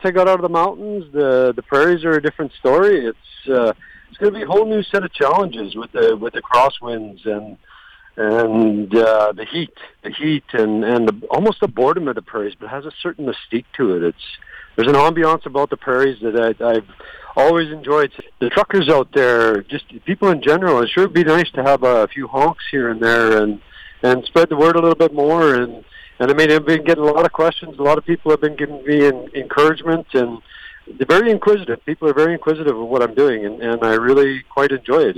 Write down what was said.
I got out of the mountains, the prairies are a different story. It's going to be a whole new set of challenges with the crosswinds and the heat and almost the boredom of the prairies, but it has a certain mystique to it. There's an ambiance about the prairies that I've always enjoyed. The truckers out there, just people in general, it sure would be nice to have a few honks here and there and spread the word a little bit more. And I mean, I've been getting a lot of questions. A lot of people have been giving me encouragement, and they're very inquisitive. People are very inquisitive of what I'm doing, and I really quite enjoy it.